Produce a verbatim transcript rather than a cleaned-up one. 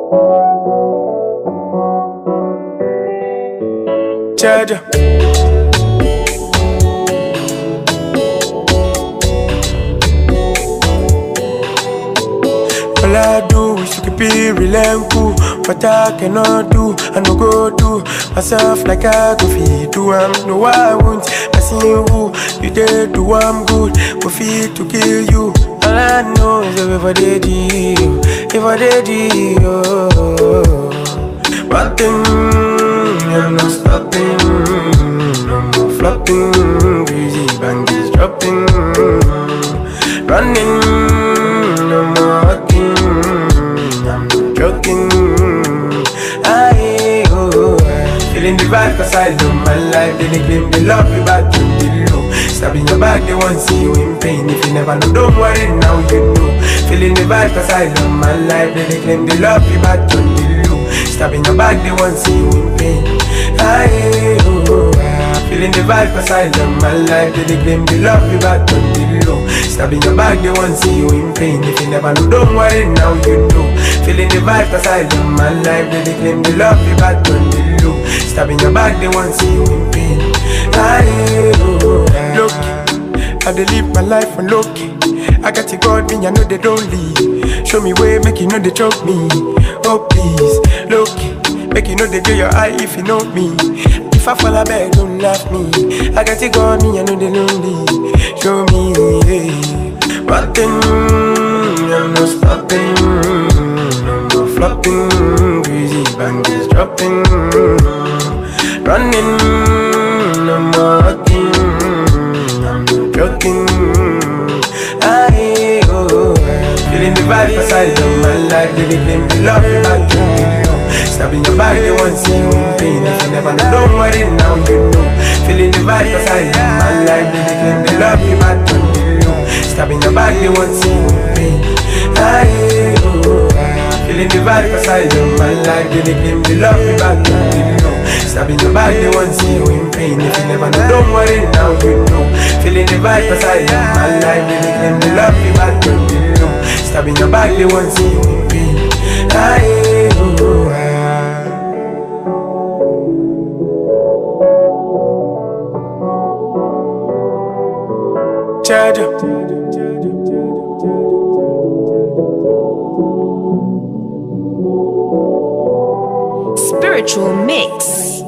Jaja. All I do is to keep it real and cool. What I cannot do, I no go do myself like I go feed do. I'm no I won't. I see who you did do. I'm good. Go feed to kill you. All I know is that if I did you, if I did you, one thing I'm not stopping, no more flopping, crazy bangers dropping, running, no more walking, I'm not joking. I oh, feeling the vibe 'cause I love my life. They claim they love me back to the low. Stabbing your back, they won't see you in pain. If you never know, don't worry, now you know. Feeling the vibe 'cause I love my life. They claim they love me back to the low. Stabbing your back, they won't see you in pain. I oh, feeling the vibe 'cause I love my life. They claim they love me back to the low. Stabbing your back, they won't see you in pain. If you never know, don't worry, now you know. Feeling the vibe 'cause I love my life. They claim they love me back to the low. Stabbing your back, they won't see you in pain. I oh, look, I dey live my life on low key. I got to God, me I know they don't leave. Show me way, make you know they choke me. Oh please, look, make you know they get your eye if you know me. If I fall a bed, don't laugh me. I got to God, me I know they lonely. Show me, hey, one thing I'm not stopping, no more flopping, crazy bangers dropping, running, no more walking, I'm not joking. I oh, feeling the vibe 'cause I love my life. They claim they love me back to the low. Stabbing your back, they won't see you in pain. If you never know, don't worry, now you know. Feeling the vibe 'cause I love my life. They claim they love me back to the low. Stabbing your back, they won't see you in pain. I oh, feeling the vibe 'cause I love my life. They claim they love me back to the low. Stabbing your back, they won't see you in pain. If you never know, don't worry, now you know. Feeling the vibe 'cause I love my life. They claim they love me back to the low. Stabbing your back, they won't see you in pain. I oh, Jaja. Spiritual Mix.